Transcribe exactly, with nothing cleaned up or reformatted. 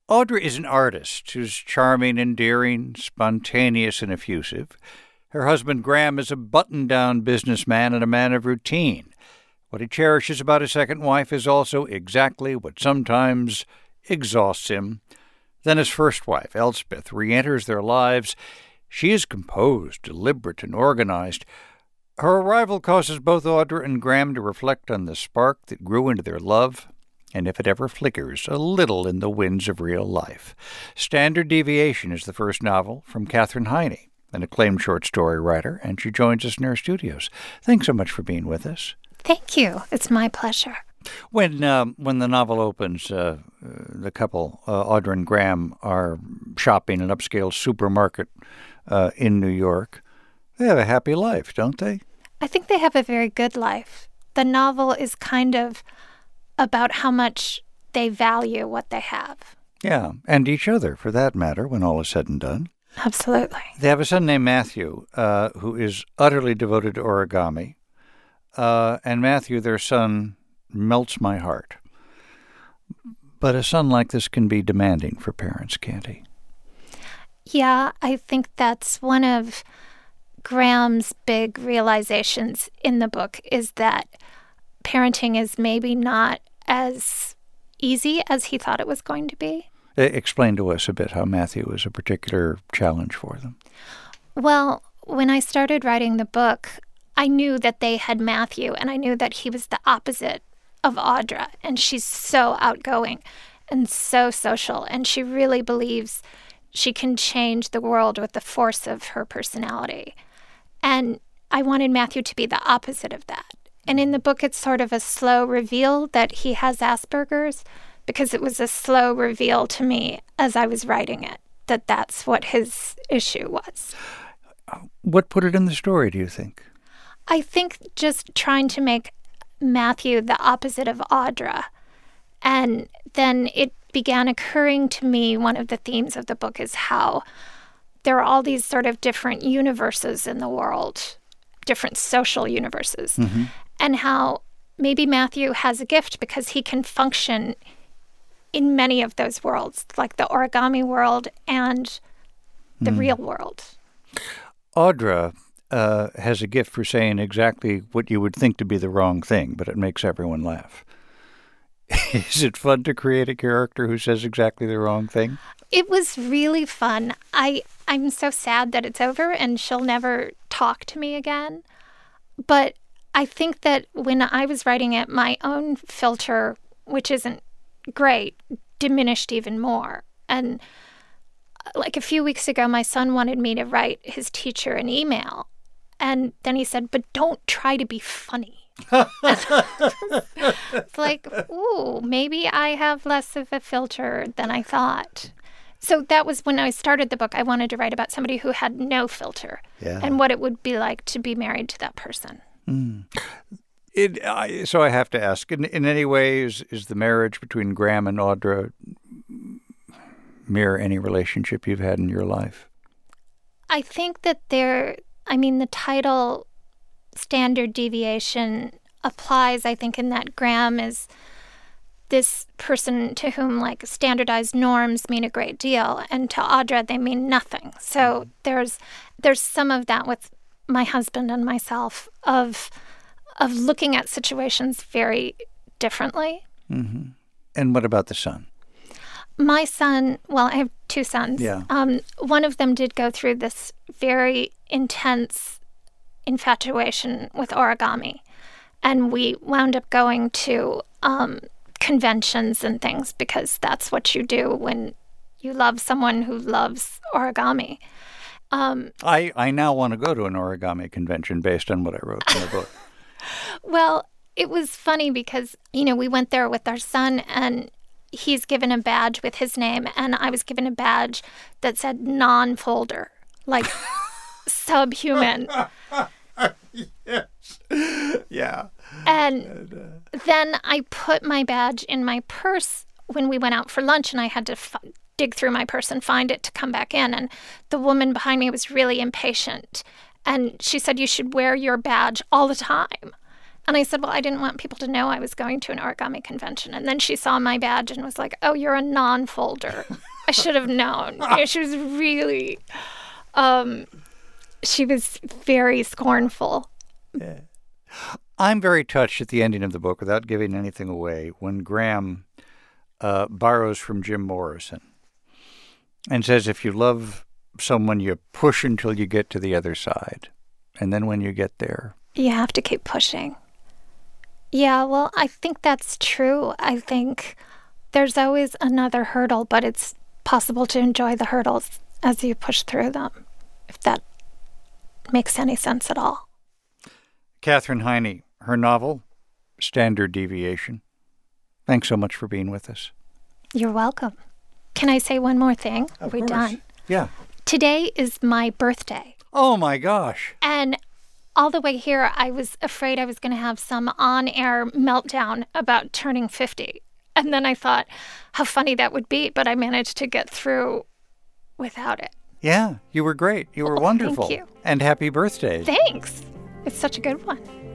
Audra is an artist who's charming, endearing, spontaneous, and effusive. Her husband, Graham, is a button-down businessman and a man of routine. What he cherishes about his second wife is also exactly what sometimes exhausts him. Then his first wife, Elspeth, re-enters their lives. She is composed, deliberate, and organized. Her arrival causes both Audra and Graham to reflect on the spark that grew into their love, and if it ever flickers a little in the winds of real life. Standard Deviation is the first novel from Katherine Heiny, an acclaimed short story writer, and she joins us in our studios. Thanks so much for being with us. Thank you. It's my pleasure. When um, when the novel opens, uh, the couple, uh, Audra and Graham, are shopping in an upscale supermarket uh, in New York. They have a happy life, don't they? I think they have a very good life. The novel is kind of about how much they value what they have. Yeah, and each other, for that matter, when all is said and done. Absolutely. They have a son named Matthew, uh, who is utterly devoted to origami. Uh, and Matthew, their son, melts my heart. But a son like this can be demanding for parents, can't he? Yeah, I think that's one of Graham's big realizations in the book, is that parenting is maybe not as easy as he thought it was going to be. Explain to us a bit how Matthew was a particular challenge for them. Well, when I started writing the book, I knew that they had Matthew, and I knew that he was the opposite of Audra, and she's so outgoing and so social, and she really believes she can change the world with the force of her personality. And I wanted Matthew to be the opposite of that. And in the book, it's sort of a slow reveal that he has Asperger's, because it was a slow reveal to me as I was writing it, that that's what his issue was. What put it in the story, do you think? I think just trying to make Matthew the opposite of Audra. And then it began occurring to me, one of the themes of the book is how there are all these sort of different universes in the world, different social universes, mm-hmm. and how maybe Matthew has a gift because he can function in many of those worlds, like the origami world and the mm. real world. Audra uh, has a gift for saying exactly what you would think to be the wrong thing, but it makes everyone laugh. Is it fun to create a character who says exactly the wrong thing? It was really fun. I, I'm so sad that it's over and she'll never talk to me again. But I think that when I was writing it, my own filter, which isn't great, diminished even more. And like a few weeks ago, my son wanted me to write his teacher an email. And then he said, but don't try to be funny. It's like, ooh, maybe I have less of a filter than I thought. So that was when I started the book. I wanted to write about somebody who had no filter yeah. and what it would be like to be married to that person. Mm. It, I, so I have to ask, in, in any way, is, is the marriage between Graham and Audra mirror any relationship you've had in your life? I think that there, I mean, the title Standard Deviation applies, I think, in that Graham is this person to whom, like, standardized norms mean a great deal, and to Audra, they mean nothing. So mm-hmm. there's there's some of that with my husband and myself of of looking at situations very differently. Mm-hmm. And what about the son? My son, well, I have two sons. Yeah. Um, one of them did go through this very intense infatuation with origami. And we wound up going to um, conventions and things because that's what you do when you love someone who loves origami. Um, I, I now want to go to an origami convention based on what I wrote in the book. Well, it was funny because, you know, we went there with our son and he's given a badge with his name and I was given a badge that said non-folder, like subhuman. Yes. Yeah. And, and uh... then I put my badge in my purse when we went out for lunch and I had to f- dig through my purse and find it to come back in. And the woman behind me was really impatient. And she said, you should wear your badge all the time. And I said, well, I didn't want people to know I was going to an origami convention. And then she saw my badge and was like, oh, you're a non-folder. I should have known. You know, she was really, um, she was very scornful. Yeah. I'm very touched at the ending of the book, without giving anything away, when Graham uh, borrows from Jim Morrison and says, if you love someone, you push until you get to the other side. And then when you get there, you have to keep pushing. Yeah, well, I think that's true. I think there's always another hurdle, but it's possible to enjoy the hurdles as you push through them, if that makes any sense at all. Katherine Heiny, her novel, Standard Deviation. Thanks so much for being with us. You're welcome. Can I say one more thing? Of Are we course. done? Yeah. Today is my birthday. Oh, my gosh. And all the way here, I was afraid I was going to have some on-air meltdown about turning fifty. And then I thought how funny that would be, but I managed to get through without it. Yeah, you were great. You were Oh, wonderful. thank you. And happy birthday. Thanks. It's such a good one.